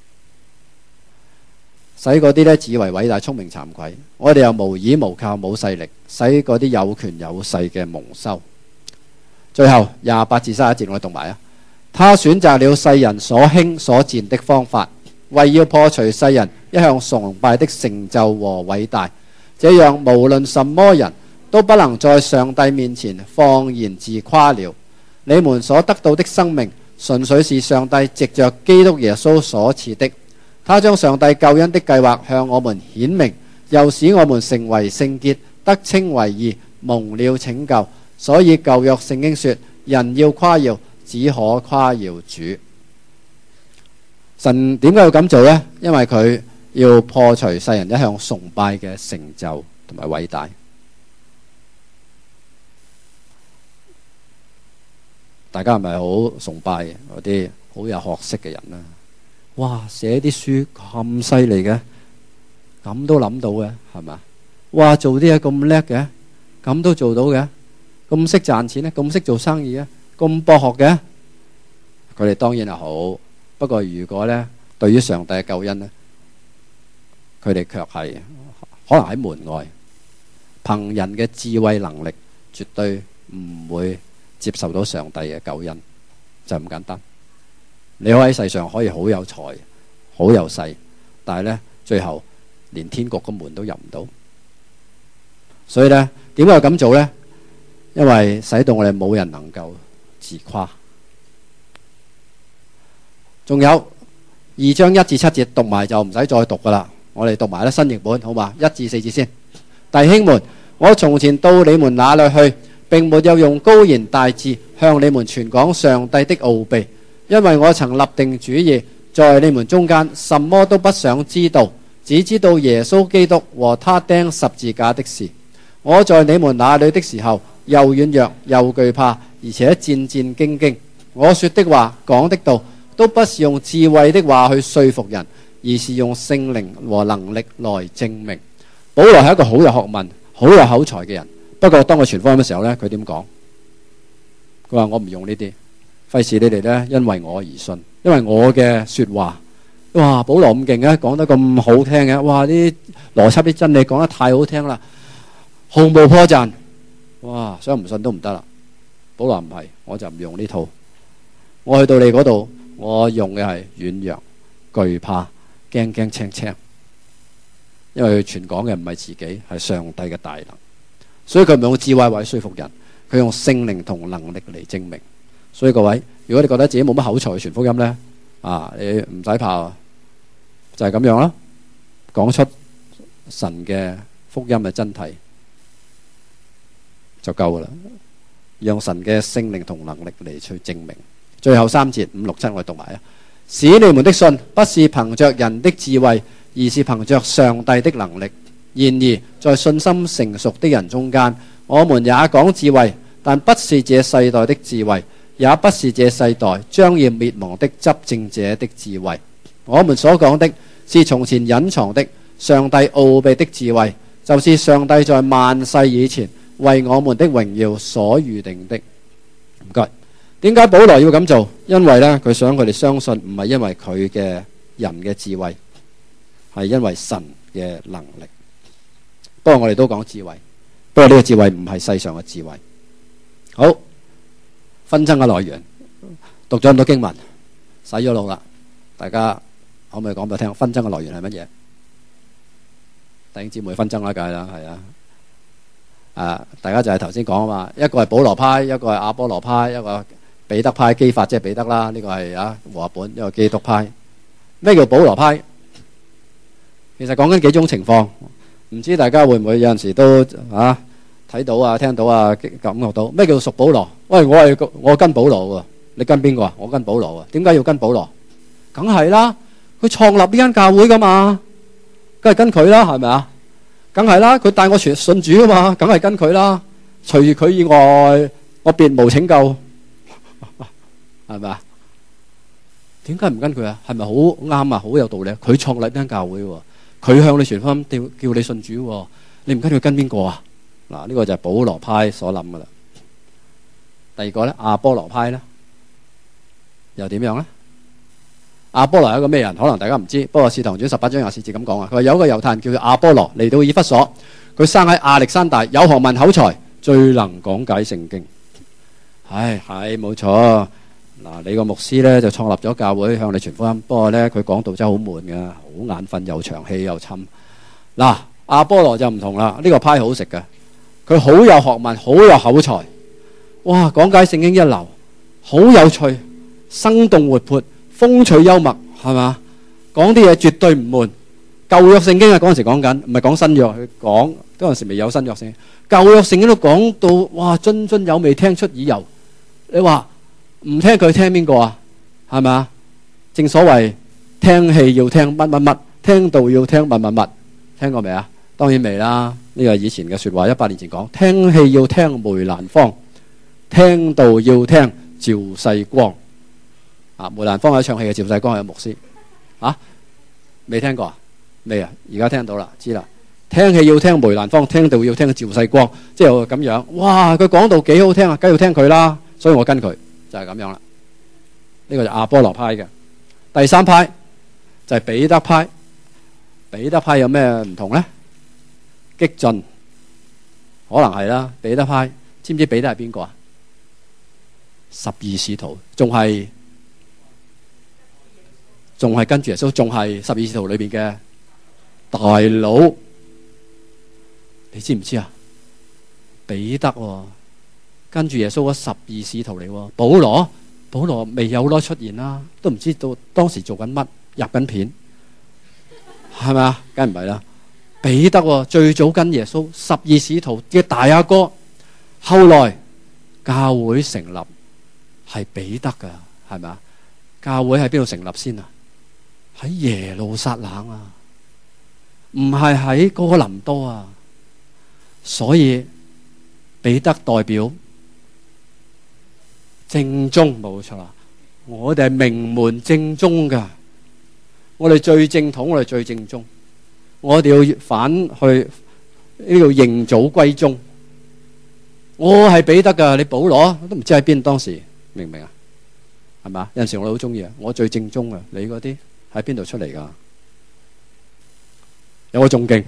使嗰啲咧自以為偉大聰明慚愧，我哋又無倚無靠冇勢力，使嗰啲有權有勢嘅蒙羞。最後廿八至三十一節我哋讀埋啊。他選擇了世人所輕所賤的方法，為要破除世人一向崇拜的成就和偉大，這樣無論什麼人都不能在上帝面前放言自誇了。你們所得到的生命純粹是上帝藉着基督耶穌所賜的。他將上帝救恩的計劃向我們顯明，又使我們成為聖潔，得稱為義，蒙了拯救。所以舊約聖經說，人要誇耀，只可誇耀主。神點解要咁做呢？因為佢要破除世人一向崇拜嘅成就同埋偉大。大家係咪好崇拜嗰啲好有學識嘅人啊？哇！寫啲書咁犀利嘅，咁都諗到嘅，係嘛？哇！做啲嘢咁叻嘅，咁都做到嘅，咁識賺錢咧，咁識做生意啊，咁博學嘅，佢哋當然係好。不過如果咧，對於上帝嘅救恩咧，佢哋卻係可能喺門外，憑人嘅智慧能力，絕對唔會接受到上帝嘅救恩，就咁簡單。你可喺世上可以好有才、好有勢，但係呢，最後連天國嘅門都入唔到。所以呢，點解要咁做呢？因為使到我哋冇人能夠自誇。仲有二章一至七節讀埋就唔使再讀噶啦，我哋讀埋咧新譯本好嘛？一至四節先。弟兄們，我從前到你們那裏去，並沒有用高言大智向你們傳講上帝的奧秘。因為我曾立定主意，在你們中間什麼都不想知道，只知道耶穌基督和他釘十字架的事。我在你們那裏的時候，又軟弱又懼怕，而且戰戰兢兢。我說的話講的道，都不是用智慧的話去說服人，而是用聖靈和能力來證明。保羅係一個好有學問、好有口才嘅人，不過當佢傳福音嘅時候呢，佢點講？佢話我唔用呢啲。費事你哋呢，因為我而信，因為我嘅說話，哇！保羅咁勁嘅，講得咁好聽嘅，哇！啲邏輯啲真理講得太好聽啦，毫無破綻，哇！想唔信都唔得啦。保羅唔係，我就唔用呢套。我去到你嗰度，我用嘅係軟弱、懼怕、驚驚青青，因為佢傳講嘅唔係自己，係上帝嘅大能，所以佢唔用智慧或者說服人，佢用聖靈同能力嚟證明。所以各位，如果你覺得自己冇乜口才傳福音呢，啊，你唔使怕，就係咁樣啦，講出神嘅福音嘅真諦就夠噶啦，讓神嘅聖靈同能力嚟去證明。最後三節五六七我哋讀埋啊，使你們的信不是憑着人的智慧，而是憑着上帝的能力。然而在信心成熟的人中間，我們也講智慧，但不是這世代的智慧，也不是這世代將要滅亡的執政者的智慧。我們所講的是從前隱藏的上帝奧秘的智慧，就是上帝在萬世以前為我們的榮耀所預定的。唔該。點解保羅要咁做？因為呢，佢想佢哋相信，唔係因為佢嘅人嘅智慧，係因為神嘅能力。不過我哋都講智慧，不過呢個智慧唔係世上嘅智慧。好，紛爭嘅來源，讀咗咁多經文，洗咗腦啦。大家可唔可以講俾我聽？紛爭嘅來源係乜嘢？弟兄姊妹紛爭啦，梗係啦，係啊。啊，大家就係頭先講啊嘛，一個係保羅派，一個係亞波羅派，一個彼得派，基法即係彼得啦。呢個係啊和合本，一個基督派。咩叫保羅派？其實講緊幾種情況，唔知大家會唔會有陣時都啊睇到啊、聽到啊、感覺到咩叫屬保羅？喂，我係我跟保羅喎， 你跟邊個啊？我跟保羅啊。點解要跟保羅？梗係啦，佢創立呢間教會噶嘛，梗係跟佢啦，係咪啊？梗係啦，佢帶我傳信主噶嘛，梗係跟佢啦。除佢以外，我別無拯救，係咪啊？點解唔跟佢啊？係咪好啱啊？好有道理。佢創立呢間教會，佢向你傳福音，叫叫你信主，你唔跟佢跟邊個啊？嗱，呢個就係保羅派所諗噶啦。第二個咧，亞波羅派咧，又點樣咧？亞波羅係一個咩人？可能大家唔知，不過《使徒行傳》十八章廿四節咁講啊。佢話有一個猶太人叫做亞波羅嚟到以弗所，佢生喺亞歷山大，有學問口才，最能講解聖經。唉，係冇錯。嗱，你個牧師咧就創立咗教會向你傳福音，不過咧佢講道真係好悶㗎，好眼瞓，又長氣又沉。嗱，亞波羅就唔同啦，呢個派好食嘅，佢好有學問，好有口才，哇，講解聖經一流，好有趣，生動活潑，風趣幽默，係嘛？講啲嘢絕對唔悶。舊約聖經啊，嗰陣時講緊，唔係講新約，佢講嗰陣時未有新約聖經。舊約聖經都講到，哇，津津有味，聽出耳油。你話唔聽佢聽邊個啊？係咪啊？正所謂聽戲要聽乜乜乜，聽道要聽乜乜乜，聽過未啊？當然未啦，呢個係以前嘅說話，一百年前講。聽戲要聽梅蘭芳，聽道要聽趙世光。啊，梅蘭芳喺唱戲嘅，趙世光係牧師。啊，未聽過啊？未啊？而家聽到啦，知啦。聽戲要聽梅蘭芳，聽道要聽趙世光，即係咁樣。哇，佢講道幾好聽啊，梗係要聽佢啦，所以我跟佢。就係咁樣啦，呢個就亞波羅派嘅。第三派就係彼得派。彼得派有咩唔同呢？激進，可能係啦。彼得派，知唔知彼得係邊個啊？十二使徒，仲係仲係跟住耶穌，仲係十二使徒裏邊嘅大佬。你知唔知啊？彼得喎，跟住耶穌嗰十二使徒嚟喎。保羅，保羅未有耐出現啦，都唔知道當時做緊乜，入緊片，係咪啊？梗係唔係啦。彼得喎，最早跟耶穌，十二使徒嘅大阿哥。後來教會成立係彼得噶，係咪啊？教會喺邊度成立先啊？喺耶路撒冷啊，唔係喺哥林多啊。所以彼得代表正宗，冇錯啦。我哋係名門正宗噶，我哋最正統，我哋最正宗。我哋要返去呢度認祖歸宗。我係彼得噶，你保羅都唔知喺邊，當時明唔明啊？係嘛？有陣時我哋好中意啊，我最正宗啊，你嗰啲喺邊度出嚟噶？有個仲勁，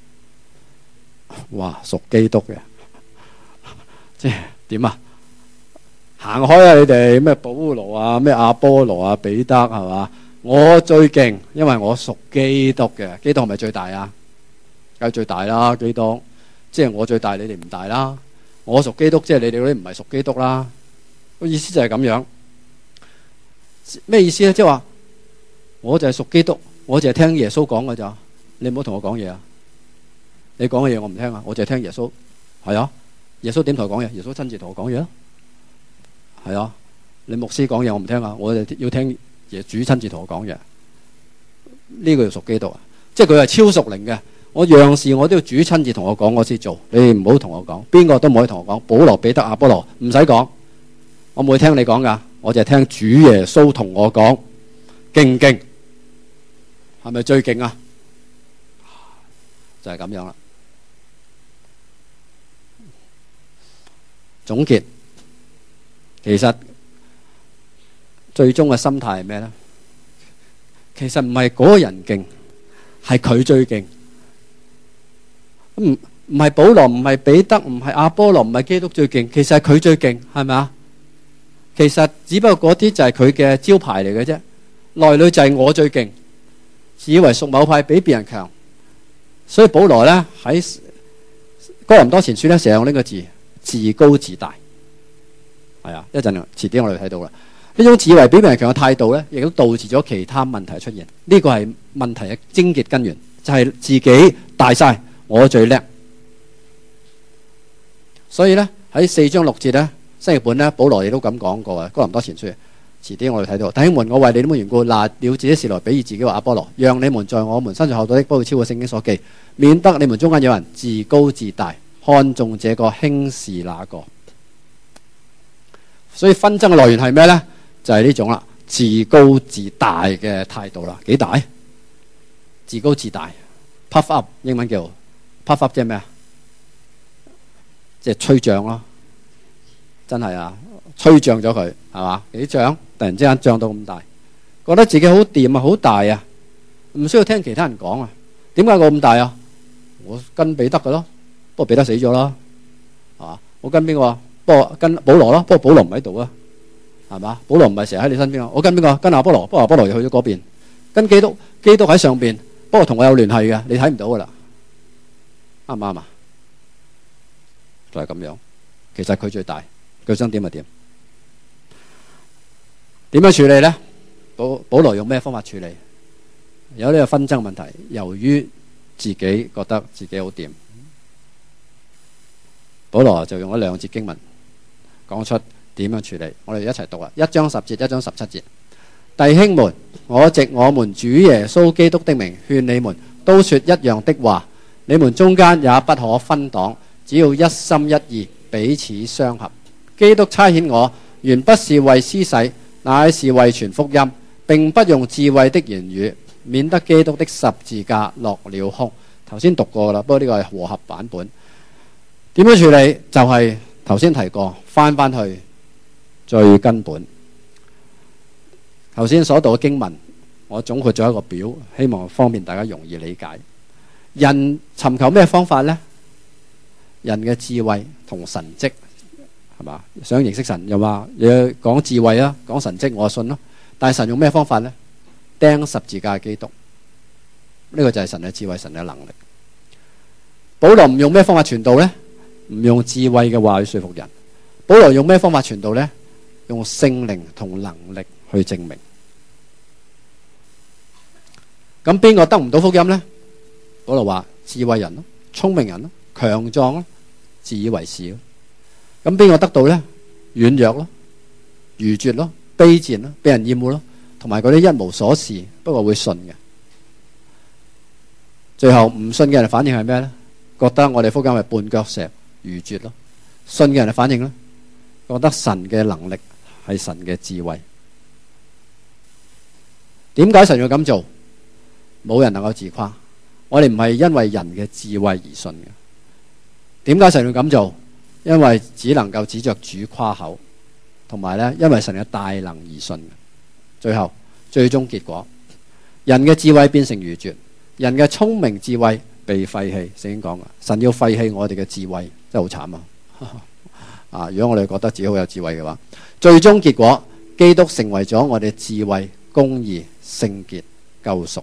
哇，屬基督嘅，即係點啊？行開啊！你哋咩保羅啊，咩亞波羅啊，彼得係嘛？我最勁，因為我屬基督嘅。基督係咪最大啊？梗係最大啦！基督，即係我最大，你哋唔大啦。我屬基督，即係你哋嗰啲唔係屬基督啦。個意思就係咁樣。咩意思咧？即係話我就係屬基督，我就係聽耶穌講㗎咋。你唔好同我講嘢啊！你講嘅嘢我唔聽啊！我就係聽耶穌。係啊，耶穌點同我講嘢？耶穌親自同我講嘢啊！係啊，你牧師講嘢我唔聽啊！我就要聽耶主親自同我講嘢。呢個就屬基督啊！即係佢係超屬靈嘅。我樣事我都要主親自同我講，我先做。你唔好同我講，邊個都唔可以同我講。保羅、彼得、亞波羅唔使講，我唔會聽你講噶，我就係聽主耶穌同我講。勁唔勁？係咪最勁啊？就係咁樣啦。總結，其實最終嘅心態係咩呢？其實唔係嗰個人勁，係佢最勁。唔唔係保羅，唔係彼得，唔係亞波羅，唔係基督最勁，其實係佢最勁，係咪啊？其實只不過嗰啲就係佢嘅招牌嚟嘅啫。內裏就係我最勁，自以為屬某派，比別人強。所以保羅咧喺哥林多前書咧成日用呢個字，自高自大。係啊，一陣遲啲我哋睇到啦。呢種自以為比別人強嘅態度咧，亦都導致咗其他問題出現。呢個係問題嘅症結根源，就係自己大晒。我最叻，所以咧喺四章六節咧新譯本咧，保羅亦都咁講過啊，哥林多前書。遲啲我哋睇到，弟兄們，我為你們緣故拿了自己事來比喻自己和阿波羅，讓你們在我們身上學到的不會超過聖經所記，免得你們中間有人自高自大，看重這個輕視那個。所以紛爭嘅來源係咩呢？就係呢種啦，自高自大嘅態度啦。幾大？自高自大 ，puff up， 英文叫 puff up， 即係咩啊？即係吹脹咯，真係啊！吹脹咗佢係嘛？幾脹？突然之間脹到咁大，覺得自己好掂啊，好大啊，唔需要聽其他人講啊。點解我咁大啊？我跟彼得嘅咯，不過彼得死咗啦，係嘛？我跟邊個？不過跟保羅咯，不過保羅唔喺度啊，係嘛？保羅唔係成日喺你身邊啊。我跟邊個？跟阿波羅，不過阿波羅又去咗嗰邊。跟基督，基督喺上邊，不過同我有聯繫嘅，你睇唔到噶啦，啱唔啱啊？就係咁樣。其實佢最大，佢想點就點。點樣處理呢？保保羅用咩方法處理？有呢個紛爭問題，由於自己覺得自己好掂，保羅就用咗兩節經文講出點樣處理。我哋一齊讀啊！一章十節，一章十七節。弟兄們，我藉我們主耶穌基督的名勸你們，都說一樣的話。你們中間也不可分黨，只要一心一意，彼此相合。基督差遣我，原不是為施洗，乃是為傳福音，並不用智慧的言語，免得基督的十字架落了空。頭先讀過啦，不過呢個係和合版本。點樣處理？就係頭先提過，翻翻去最根本。頭先所讀嘅經文，我總括咗一個表，希望方便大家容易理解。人尋求咩方法呢？人嘅智慧同神蹟。係嘛？想認識神又話你講智慧啊，講神蹟我信咯。但係神用咩方法呢？釘十字架基督，呢個就係神嘅智慧，神嘅能力。保羅唔用咩方法傳道呢？唔用智慧嘅話去說服人。保羅用咩方法傳道呢？用聖靈同能力去證明。咁邊個得唔到福音呢？保羅話智慧人咯，聰明人咯，強壯咯，自以為是咯。咁邊個得到呢？軟弱咯，愚拙咯，卑賤咯，俾人厭惡咯，同埋嗰啲一無所事不過會信嘅。最後唔信嘅人反應係咩呢？覺得我哋福音係絆腳石，愚拙咯。信嘅人嘅反應呢？覺得神嘅能力係神嘅智慧。點解神要咁做？冇人能夠自誇。我哋唔係因為人嘅智慧而信嘅。點解神要咁做？因為只能夠指着主誇口，同埋咧，因為神嘅大能而信。最後最終結果，人嘅智慧變成愚拙，人嘅聰明智慧被廢棄。聖經講啊，神要廢棄我哋嘅智慧，真係好慘啊！啊，如果我哋覺得自己好有智慧嘅話，最終結果，基督成為咗我哋智慧、公義、聖潔、救贖。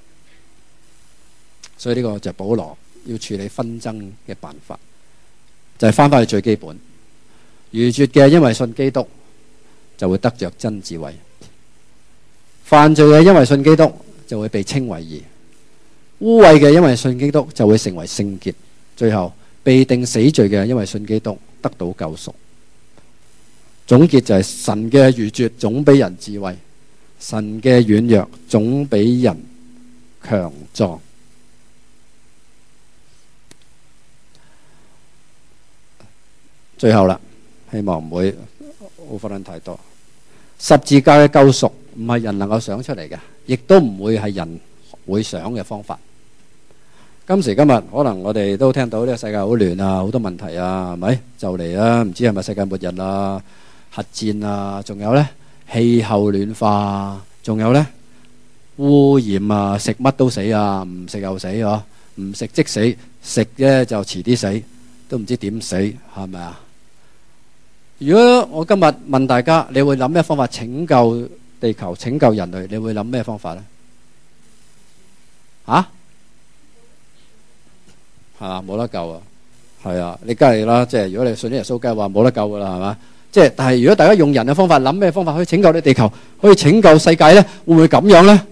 所以呢個就係保羅要處理紛爭嘅辦法。就係翻返去最基本，愚拙嘅因為信基督就會得着真智慧，犯罪嘅因為信基督就會被稱為義，污穢嘅因為信基督就會成為聖潔，最後被定死罪嘅因為信基督得到救贖。總結就係神嘅愚拙總比人智慧，神嘅軟弱總比人強壯。最後啦，希望唔會好分論太多。十字架嘅救贖唔係人能夠想出嚟嘅，亦都唔會係人會想嘅方法。今時今日，可能我哋都聽到呢個世界好亂啊，好多問題啊，係咪？就嚟啊，唔知係咪世界末日啊、核戰啊，仲有呢氣候暖化，仲有呢污染啊，食乜都死啊，唔食又死啊，唔食即死，食咧就遲啲死，都唔知點死，係咪啊？如果我今日問大家，你會諗咩方法拯救地球、拯救人類？你會諗咩方法呢？吓？係嘛？冇得救啊！係啊，你梗係啦，即係如果你信耶穌，梗係話冇得救噶啦，係嘛？即係，但係如果大家用人嘅方法諗咩方法可以拯救你地球，可以拯救世界呢？會唔會咁樣呢？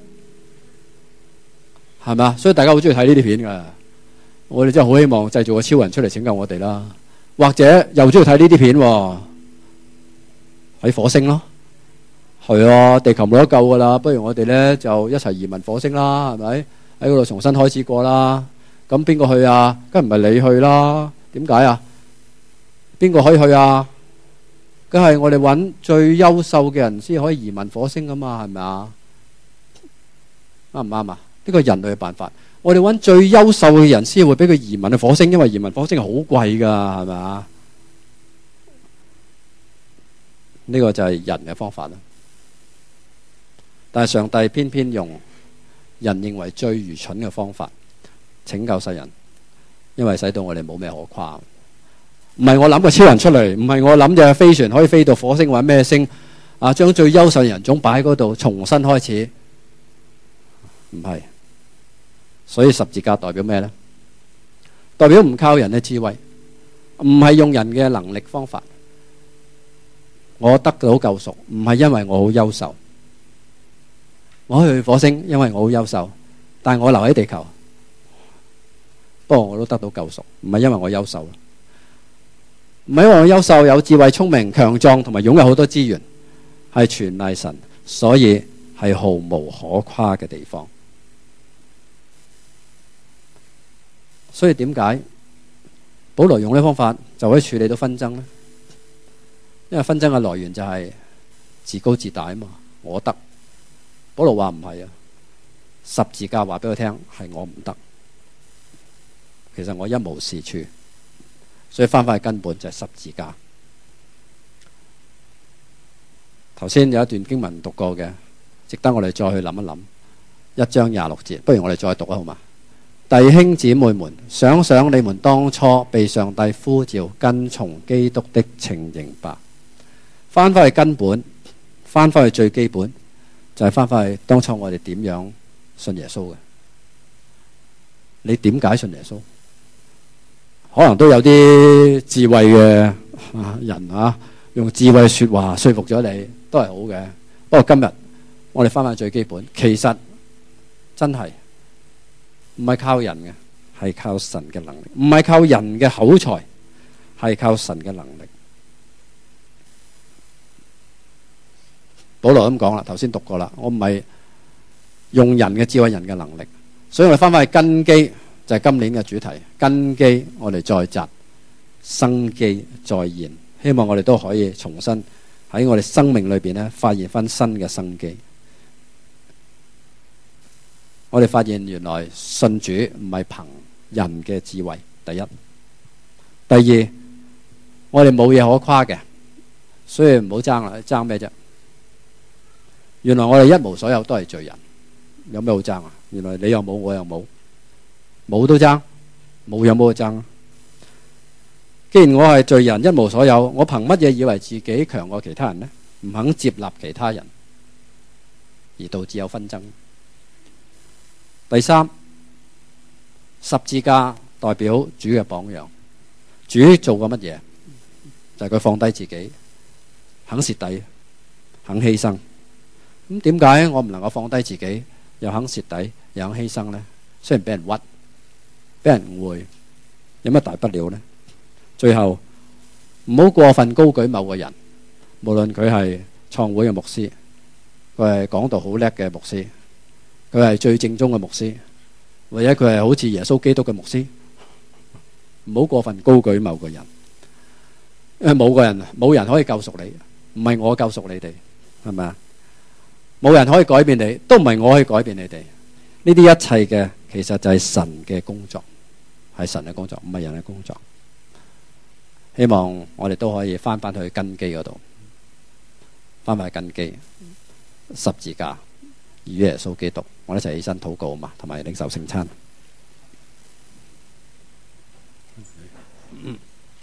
係嘛？所以大家好中意睇呢啲片噶。我哋真係好希望製造個超人出嚟拯救我哋啦，或者又中意睇呢啲片喎。 喺火星咯。係啊，地球冇得救噶啦，不如我哋咧就一齊移民火星啦，係咪？喺嗰度重新開始過啦。咁邊個去啊？梗唔係你去啦。點解啊？邊個可以去啊？梗係我哋揾最優秀嘅人先可以移民火星噶嘛，係咪啊？啱唔啱啊？呢個人類嘅辦法，我哋揾最優秀嘅人先會俾佢移民去火星，因為移民火星係好貴噶，係咪啊？呢個就係人嘅方法啦。但係上帝偏偏用人認為最愚蠢嘅方法拯救世人，因為使到我哋冇咩可誇。唔係我諗個超人出嚟，唔係我諗隻飛船可以飛到火星或者咩星啊，將最優秀嘅人種擺喺嗰度重新開始，唔係。所以十字架代表咩呢？代表唔靠人嘅智慧，唔係用人嘅能力方法。我得到救贖，唔係因為我好優秀。我可以去火星，因為我好優秀，但係我留喺地球。不過我都得到救贖，唔係因為我優秀，唔係因為我優秀、有智慧、聰明、強壯同埋擁有好多資源，係全賴神，所以係毫無可誇嘅地方。所以點解保羅用呢方法就可以處理到紛爭呢？因為紛爭嘅來源就係自高自大啊嘛，我得。保羅話唔係啊，十字架話俾我聽係我唔得，其實我一無是處，所以翻返去根本就係十字架。頭先有一段經文讀過嘅，值得我哋再去諗一諗。一章廿六節，不如我哋再讀啊，好嘛？弟兄姊妹們，想想你們當初被上帝呼召跟從基督的情形吧。翻返去根本，翻返去最基本，就係翻返去當初我哋點樣信耶穌嘅。你點解信耶穌？可能都有啲智慧嘅人啊，用智慧說話說服咗你，都係好嘅。不過今日我哋翻返去最基本，其實真係唔係靠人嘅，係靠神嘅能力；唔係靠人嘅口才，係靠神嘅能力。保羅咁講啦，頭先讀過啦，我唔係用人嘅智慧、人嘅能力，所以我哋翻返去根基，就係今年嘅主題。根基我哋再扎，生機再現，希望我哋都可以重新喺我哋生命裏邊咧發現翻新嘅生機。我哋發現原來信主唔係憑人嘅智慧，第一。第二，我哋冇嘢可誇嘅，所以唔好爭啦，爭咩啫？原來我哋一無所有都係罪人，有咩好爭啊？原來你又冇，我又冇，冇都爭，冇有冇得爭？既然我係罪人，一無所有，我憑乜嘢以為自己強過其他人呢？唔肯接納其他人，而導致有紛爭。第三，十字架代表主嘅榜樣。主做過乜嘢？就係佢放低自己，肯蝕底，肯犧牲。咁點解我唔能夠放低自己，又肯蝕底，又肯犧牲呢？雖然俾人屈，俾人誤會，有乜大不了呢？最後唔好過分高舉某個人，無論佢係創會嘅牧師，佢係講道好叻嘅牧師，佢係最正宗嘅牧師，或者佢係好似耶穌基督嘅牧師，唔好過分高舉某個人，因為冇個人冇人可以救贖你，唔係我救贖你哋，係咪啊？冇人可以改變你，都唔係我可以改變你哋。呢啲一切嘅其實就係神嘅工作，係神嘅工作，唔係人嘅工作。希望我哋都可以翻返去根基嗰度，翻返去根基，十字架與耶穌基督。我哋一齊起身禱告嘛，同埋領受聖餐。嗯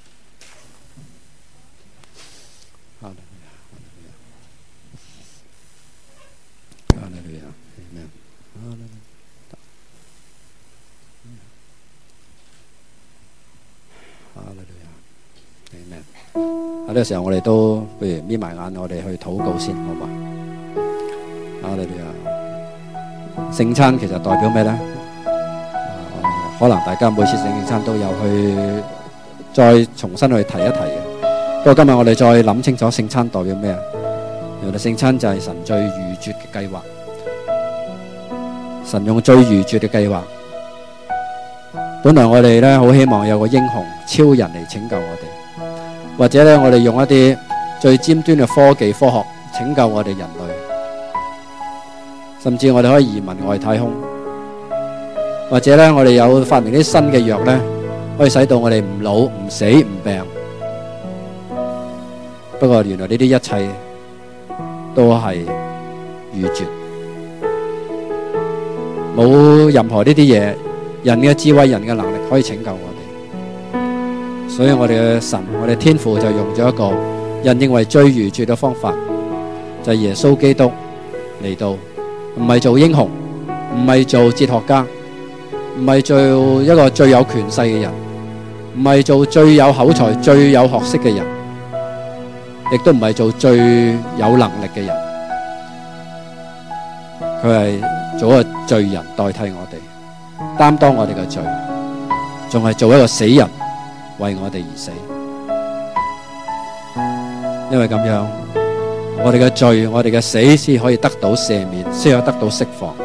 喺呢個時候，我哋都不如眯埋眼，我哋去禱告先，好嘛？啊，你哋啊，聖餐其實代表咩咧？可能大家每次聖餐都有去再重新去提一提嘅。不過今日我哋再諗清楚聖餐代表咩啊？ 原來聖餐就係神最愚拙嘅計劃，神用最愚拙嘅計劃。本來我哋咧好希望有個英雄超人嚟拯救我哋，或者咧我哋用一啲最尖端嘅科技科學拯救我哋人類，甚至我哋可以移民外太空，或者咧我哋有發明啲新嘅藥咧，可以使到我哋唔老唔死唔病。不過原來呢啲一切都係愚拙，冇任何呢啲嘢，人嘅智慧、人嘅能力可以拯救我哋。所以我哋嘅神，我哋天父就用咗一個人認為最愚拙嘅方法，就係耶穌基督嚟到，唔係做英雄，唔係做哲學家，唔係做一個最有權勢嘅人，唔係做最有口才、最有學識嘅人，亦都唔係做最有能力嘅人。佢係做一個罪人代替我哋，擔當我哋嘅罪，仲係做一個死人為我哋而死。因為咁樣，我哋嘅罪、我哋嘅死先可以得到赦免，先可以得到釋放。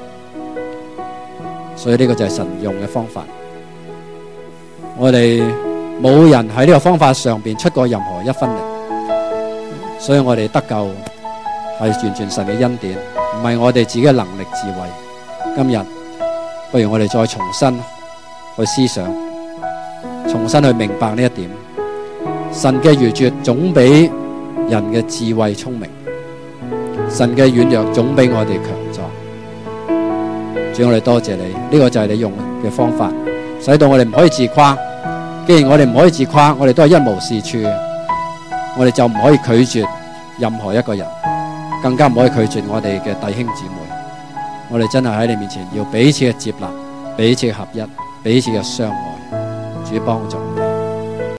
所以呢個就係神用嘅方法。我哋冇人喺呢個方法上邊出過任何一分力，所以我哋得救係完全神嘅恩典，唔係我哋自己嘅能力智慧。今日不如我哋再重新去思想，重新去明白呢一點。神嘅愚拙總比人嘅智慧聰明，神嘅軟弱總比我哋強壯。主，我哋多謝你，呢個就係你用嘅方法，使到我哋唔可以自誇。既然我哋唔可以自誇，我哋都係一無是處，我哋就唔可以拒絕任何一個人，更加唔可以拒絕我哋嘅弟兄姊妹。我哋真係喺你面前要彼此嘅接納，彼此嘅合一，彼此嘅相愛。主幫助我哋。